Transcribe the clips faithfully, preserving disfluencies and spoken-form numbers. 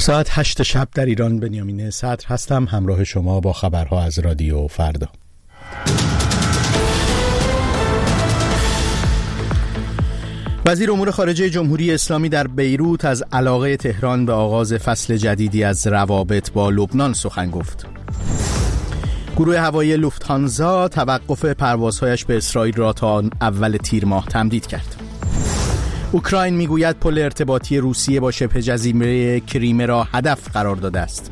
ساعت هشت شب در ایران. بنیامین صدر هستم، همراه شما با خبرها از رادیو فردا. وزیر امور خارجه جمهوری اسلامی در بیروت از علاقه تهران به آغاز فصل جدیدی از روابط با لبنان سخن گفت. گروه هوایی لوفت‌هانزا توقف پروازهایش به اسرائیل را تا اول تیر ماه تمدید کرد. اوکراین میگوید پل ارتباطی روسیه با شبه جزیره کریمه را هدف قرار داده است.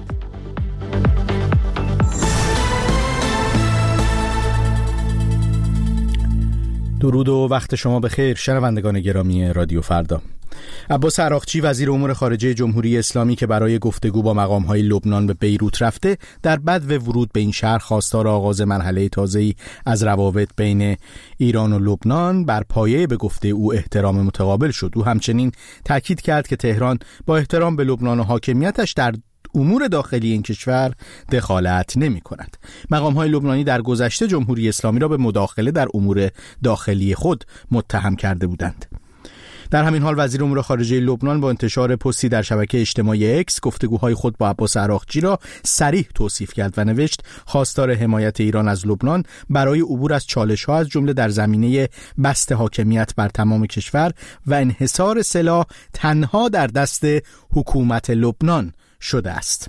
درود و وقت شما بخیر شنوندگان گرامی رادیو فردا. عباس عراقچی وزیر امور خارجه جمهوری اسلامی که برای گفتگو با مقام‌های لبنان به بیروت رفته، در بدو ورود به این شهر خواستار آغاز مرحله تازه‌ای از روابط بین ایران و لبنان بر پایه به گفته او احترام متقابل شد. او همچنین تاکید کرد که تهران با احترام به لبنان و حاکمیتش در امور داخلی این کشور دخالت نمی کند. مقام‌های لبنانی در گذشته جمهوری اسلامی را به مداخله در امور داخلی خود متهم کرده بودند. در همین حال وزیر امور خارجه لبنان با انتشار پستی در شبکه اجتماعی اکس گفتگوهای خود با عباس عراقچی را صریح توصیف کرد و نوشت خواستار حمایت ایران از لبنان برای عبور از چالش‌ها از جمله در زمینه بسط حاکمیت بر تمام کشور و انحصار سلاح تنها در دست حکومت لبنان شده است.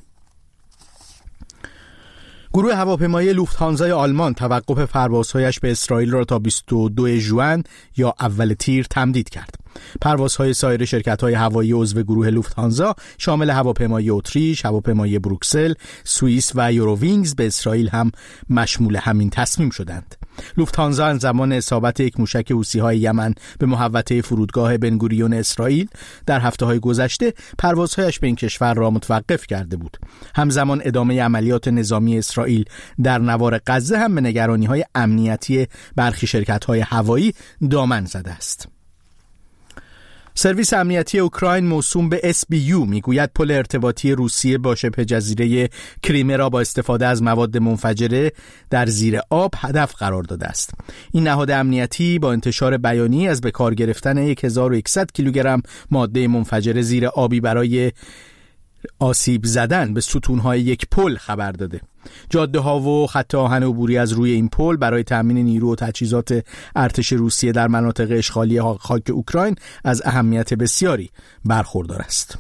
گروه هواپیمایی لوفت‌هانزای آلمان توقف پروازهایش به اسرائیل را تا بیست و دوم ژوئن یا اول تیر تمدید کرد. پروازهای سایر شرکت‌های هوایی عضو گروه لوفت‌هانزا شامل هواپیمای اتریش، هواپیمای بروکسل، سوئیس و یورووینگز به اسرائیل هم مشمول همین تصمیم شدند. لوفت‌هانزا از زمان اصابت یک موشک حوثی‌های یمن به محوطه فرودگاه بنگوریون اسرائیل در هفته‌های گذشته پروازهایش به این کشور را متوقف کرده بود. همزمان ادامه عملیات نظامی اسرائیل در نوار غزه هم به نگرانی‌های امنیتی برخی شرکت‌های هوایی دامن زده است. سرویس امنیتی اوکراین موسوم به اس بی یو میگوید پل ارتباطی روسیه با شبه جزیره کریمه را با استفاده از مواد منفجره در زیر آب هدف قرار داده است. این نهاد امنیتی با انتشار بیانیه از به کار گرفتن هزار و صد کیلوگرم ماده منفجره زیر آبی برای آسیب زدن به ستون‌های یک پل خبر داده. جاده‌ها و خط آهن عبوری از روی این پل برای تأمین نیرو و تجهیزات ارتش روسیه در مناطق اشغالی خاک اوکراین از اهمیت بسیاری برخوردار است.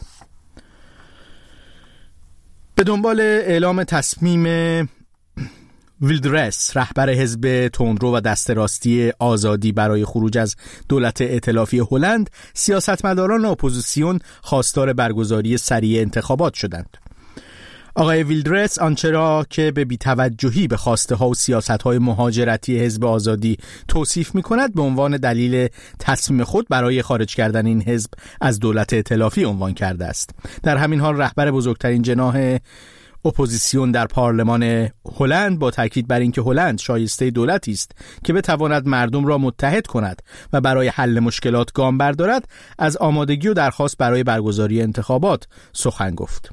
به دنبال اعلام تصمیم ویلدرس رهبر حزب تندرو و دست راستی آزادی برای خروج از دولت ائتلافی هلند، سیاستمداران اپوزیسیون خواستار برگزاری سریع انتخابات شدند. آقای ویلدرس آنچه را که به بی‌توجهی به خواسته ها و سیاست های مهاجرتی حزب آزادی توصیف می کند به عنوان دلیل تصمیم خود برای خارج کردن این حزب از دولت ائتلافی عنوان کرده است. در همین حال رهبر بزرگترین جناح اپوزیسیون در پارلمان هلند با تاکید بر اینکه هلند شایسته دولتی است که بتواند مردم را متحد کند و برای حل مشکلات گام بردارد، از آمادگی و درخواست برای برگزاری انتخابات سخن گفت.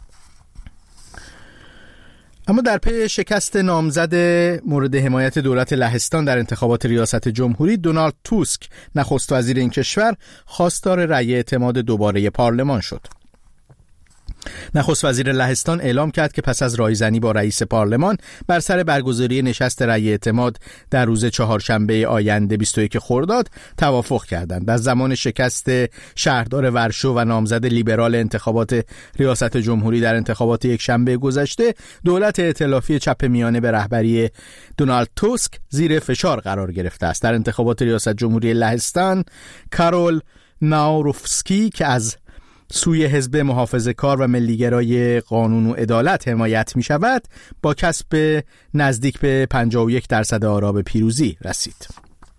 اما در پی شکست نامزد مورد حمایت دولت لهستان در انتخابات ریاست جمهوری، دونالد توسک نخست وزیر این کشور خواستار رأی اعتماد دوباره پارلمان شد. نخست وزیر لهستان اعلام کرد که پس از رایزنی با رئیس پارلمان بر سر برگزاری نشست رأی اعتماد در روز چهارشنبه آینده بیست و یک خرداد توافق کردند. در زمان شکست شهردار ورشو و نامزد لیبرال انتخابات ریاست جمهوری در انتخابات یک شنبه گذشته، دولت ائتلافی چپ میانه به رهبری دونالد توسک زیر فشار قرار گرفته است. در انتخابات ریاست جمهوری لهستان، کارول ناوروفسکی که از سوی حزب محافظه‌کار و ملیگرای قانون و عدالت حمایت می شود، با کسب نزدیک به پنجاه و یک درصد آرا به پیروزی رسید.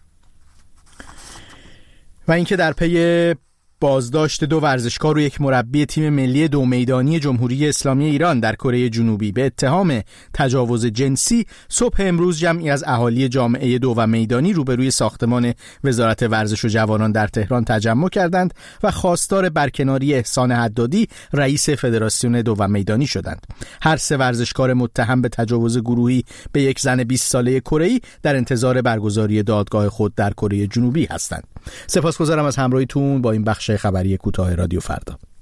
و اینکه در پی بازداشت دو ورزشکار و یک مربی تیم ملی دو میدانی جمهوری اسلامی ایران در کره جنوبی به اتهام تجاوز جنسی، صبح امروز جمعی از اهالی جامعه دو و میدانی روبروی ساختمان وزارت ورزش و جوانان در تهران تجمع کردند و خواستار برکناری احسان حدادی رئیس فدراسیون دو و میدانی شدند. هر سه ورزشکار متهم به تجاوز گروهی به یک زن بیست ساله کره‌ای در انتظار برگزاری دادگاه خود در کره جنوبی هستند. سپاسگزارم از همراهیتون با این بخش خبری کوتاه رادیو فردا.